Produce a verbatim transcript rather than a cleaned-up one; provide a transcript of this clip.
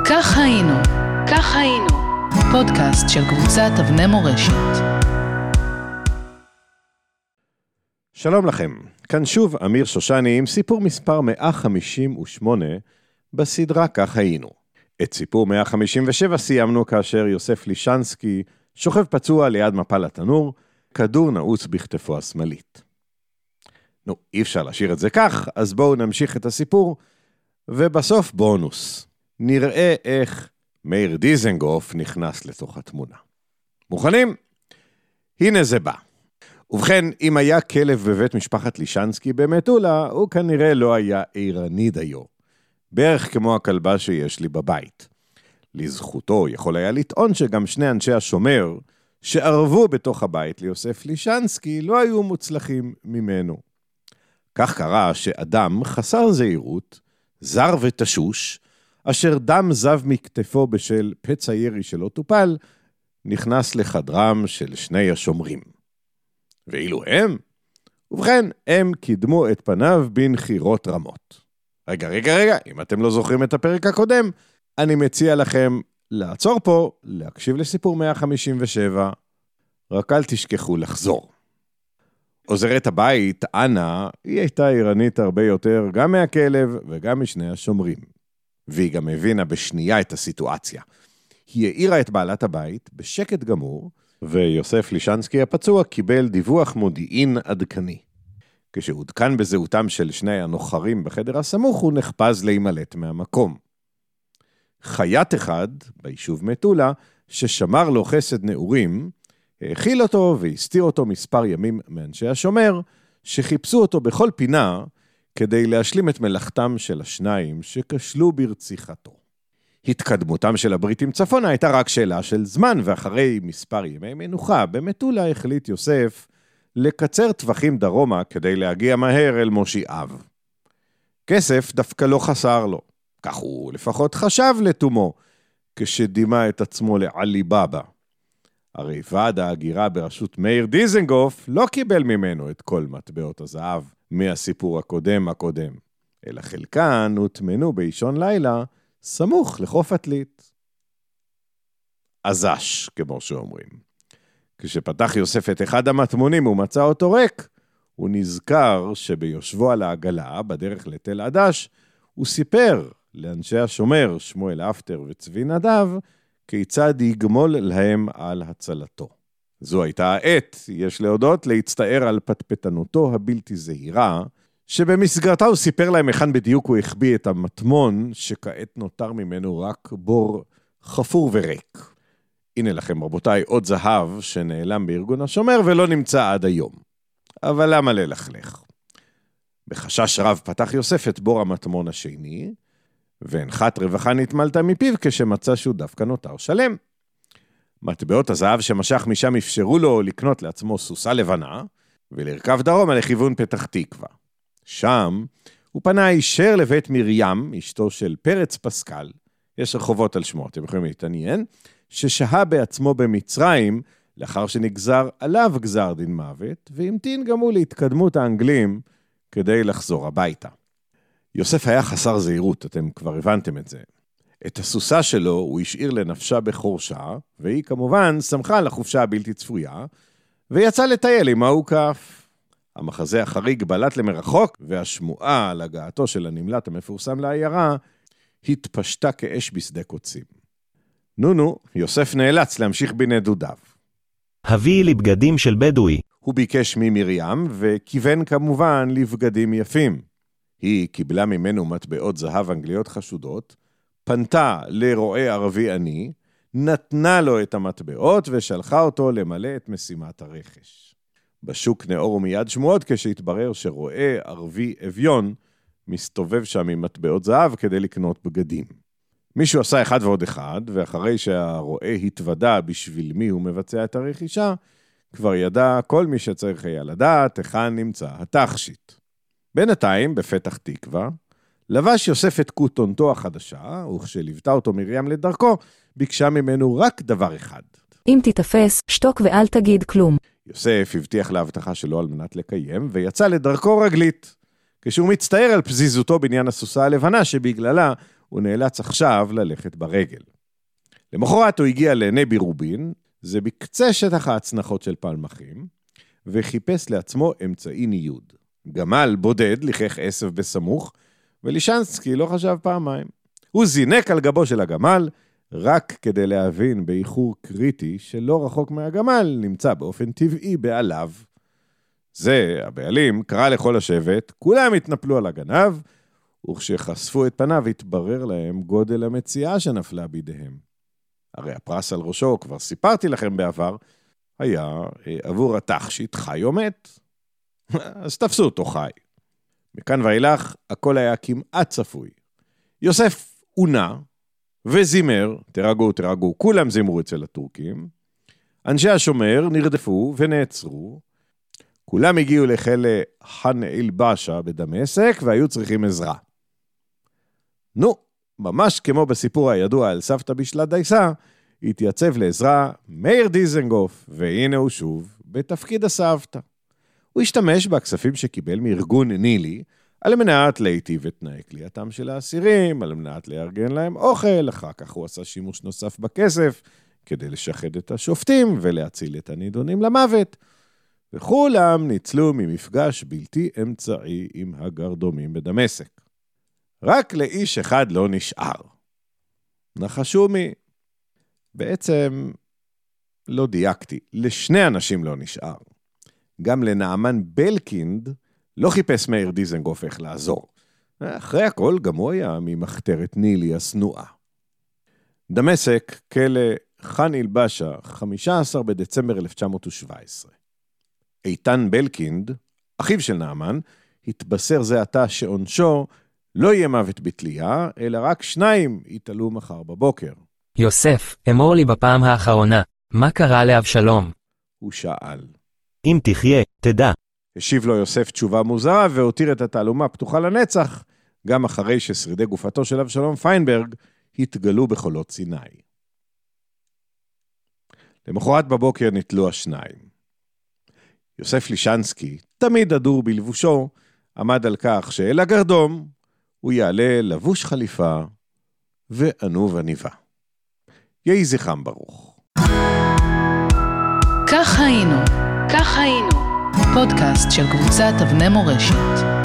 כך היינו, כך היינו, פודקאסט של קבוצת אבני מורשת. שלום לכם, כאן שוב אמיר שושני עם סיפור מספר מאה חמישים ושמונה בסדרה כך היינו. את סיפור מאה חמישים ושבע סיימנו כאשר יוסף לישנסקי שוכב פצוע ליד מפל התנור, כדור נעוץ בכתפו השמאלית. נו, אי אפשר להשאיר את זה כך, אז בואו נמשיך את הסיפור, ובסוף בונוס. נראה איך מאיר דיזנגוף נכנס לתוך התמונה. מוכנים? הנה זה בא. ובכן, אם היה כלב בבית משפחת לישנסקי במטולה, הוא כנראה לא היה עירני דיו. בערך כמו הכלבה שיש לי בבית. לזכותו יכול היה לטעון שגם שני אנשי השומר, שערבו בתוך הבית ליוסף לישנסקי, לא היו מוצלחים ממנו. כך קרה שאדם חסר זהירות, זר ותשוש, אשר דם זב מכתפו בשל פצע ירי שלא טופל, נכנס לחדרם של שני השומרים. ואילו הם? ובכן, הם קידמו את פניו בנחירות רמות. רגע, רגע, רגע, אם אתם לא זוכרים את הפרק הקודם, אני מציע לכם לעצור פה, להקשיב לסיפור מאה חמישים ושבע, רק אל תשכחו לחזור. עוזרת הבית, אנה, היא הייתה עירנית הרבה יותר גם מהכלב וגם משני השומרים. והיא גם הבינה בשנייה את הסיטואציה. היא העירה את בעלת הבית בשקט גמור, ויוסף לישנסקי הפצוע קיבל דיווח מודיעין עדכני. כשהודכן בזהותם של שני הנוחרים בחדר הסמוך, הוא נחפז להימלט מהמקום. חייט אחד, ביישוב מטולה, ששמר לו חסד נעורים, האכיל אותו והסתיר אותו מספר ימים מאנשי השומר, שחיפשו אותו בכל פינה, כדי להשלים את מלאכתם של השניים שכשלו ברציחתו. התקדמותם של הבריטים צפונה הייתה רק שאלה של זמן, ואחרי מספר ימי מנוחה, במטולה החליט יוסף לקצר טווחים דרומה כדי להגיע מהר אל מושיעיו. כסף דווקא לא חסר לו, כך הוא לפחות חשב לתומו, כשדימה את עצמו לעלי בבא. הרי ועד ההגירה בראשות מאיר דיזנגוף לא קיבל ממנו את כל מטבעות הזהב מהסיפור הקודם הקודם, אלא חלקן הוטמנו באישון לילה סמוך לחוף עתלית. עזש, כמו שאומרים. כשפתח יוסף את אחד המטמונים ומצא אותו ריק, הוא נזכר שביושבו על העגלה, בדרך לתל עדש, הוא סיפר לאנשי השומר, שמואל אפטר וצבי נדב, כיצד יגמול להם על הצלתו. זו הייתה העת, יש להודות, להצטער על פטפטנותו הבלתי זהירה, שבמסגרתה הוא סיפר להם היכן בדיוק הוא החביא את המטמון, שכעת נותר ממנו רק בור חפור וריק. הנה לכם רבותיי עוד זהב שנעלם בארגון השומר ולא נמצא עד היום. אבל למה ללכלך? בחשש רב פתח יוסף את בור המטמון השני, והנחת רווחה נתמלתה מפיו כשמצא שהוא דווקא נותר שלם. מטבעות הזהב שמשך משם אפשרו לו לקנות לעצמו סוסה לבנה, ולרכב דרומה לכיוון פתח תקווה. שם הוא פנה הישר לבית מרים, אשתו של פרץ פסקל, יש רחובות על שמו, אתם יכולים להתעניין, ששהה בעצמו במצרים, לאחר שנגזר עליו גזר דין מוות, והמתין גם הוא להתקדמות האנגלים כדי לחזור הביתה. יוסף היה חסר זהירות, אתם כבר הבנתם את זה. את הסוסה שלו הוא השאיר לנפשה בחורשה, והיא כמובן שמחה על החופשה הבלתי צפויה, ויצא לטייל עם האוכף. המחזה החריג בלט למרחוק, והשמועה על הגעתו של הנמלט המפורסם לעיירה, התפשטה כאש בשדה קוצים. נו נו, יוסף נאלץ להמשיך בנדודיו. הביא לי בגדים של בדואי. הוא ביקש ממרים, וכיוון כמובן לבגדים יפים. היא קיבלה ממנו מטבעות זהב אנגליות חשודות, פנתה לרועה ערבי עני, נתנה לו את המטבעות ושלחה אותו למלא את משימת הרכש. בשוק נאור מיד שמועות כשהתברר שרועה ערבי אביון מסתובב שם עם מטבעות זהב כדי לקנות בגדים. מישהו עשה אחד ועוד אחד, ואחרי שהרועה התוודע בשביל מי הוא מבצע את הרכישה, כבר ידע כל מי שצריך היה לדעת היכן נמצא התכשיט. בינתיים, בפתח תקווה, לבש יוסף את כותונתו החדשה, וכשליוותה אותו מרים לדרכו, ביקשה ממנו רק דבר אחד. אם תתפס, שתוק ואל תגיד כלום. יוסף הבטיח להבטחה שלו על מנת לקיים, ויצא לדרכו רגלית. כשהוא מצטער על פזיזותו בעניין הסוסה הלבנה, שבגללה הוא נאלץ עכשיו ללכת ברגל. למחרת הוא הגיע לנבי רובין, זה בקצה שטח ההצנחות של פלמחים, וחיפש לעצמו אמצעי ניוד. גמל בודד ליחך עשב בסמוך, ולישנסקי לא חשב פעמיים. הוא זינק על גבו של הגמל, רק כדי להבין באיחור קריטי שלא רחוק מהגמל נמצא באופן טבעי בעליו. זה, הבעלים, קרא לכל השבט, כולם התנפלו על הגנב, וכשחשפו את פניו התברר להם גודל המציאה שנפלה בידיהם. הרי הפרס על ראשו, כבר סיפרתי לכם בעבר, היה עבור התכשיט חי או מת. אז תפסו אותו חי. מכאן ואילך, הכל היה כמעט צפוי. יוסף עונה וזימר, תרגעו, תרגעו, כולם זימרו אצל הטורקים. אנשי השומר נרדפו ונעצרו. כולם הגיעו לחיל חאן אל-באשה בדמשק והיו צריכים עזרה. נו, ממש כמו בסיפור הידוע על סבתא בשלת דייסה, התייצב לעזרה מאיר דיזנגוף, והנה הוא שוב בתפקיד הסבתא. הוא השתמש בכספים שקיבל מארגון נילי, על מנת להיטיב את תנאי כליאתם של האסירים, על מנת לארגן להם אוכל, אחר כך הוא עשה שימוש נוסף בכסף, כדי לשחד את השופטים ולהציל את הנידונים למוות, וכולם ניצלו ממפגש בלתי אמצעי עם הגרדומים בדמשק. רק לאיש אחד לא נשאר. נחשו מי? בעצם לא דייקתי, לשני אנשים לא נשאר. גם לנעמן בלקינד לא חיפש מאיר דיזנגוף איך לעזור. אחרי הכל גם הוא היה ממחתרת נילי הסנועה. דמשק, כלא חאן אל-באשה, חמישה עשר בדצמבר אלף תשע מאות שבע עשרה. איתן בלקינד, אחיו של נעמן, התבשר זה עתה שעונשו לא יהיה מוות בתלייה, אלא רק שניים יתעלו מחר בבוקר. יוסף, אמור לי בפעם האחרונה, מה קרה לאבשלום? הוא שאל. אם תחיה, תדע. השיב לו יוסף תשובה מוזרה, והותיר את התעלומה פתוחה לנצח, גם אחרי ששרידי גופתו של אבשלום פיינברג התגלו בחולות סיני. למחרת בבוקר נתלו השניים. יוסף לישנסקי, תמיד אדור בלבושו, עמד על כך שאל הגרדום הוא יעלה לבוש חליפה וענוב עניבה. יהי זכרם ברוך. כך היינו, כך היינו, פודקאסט של קבוצת אבני מורשת.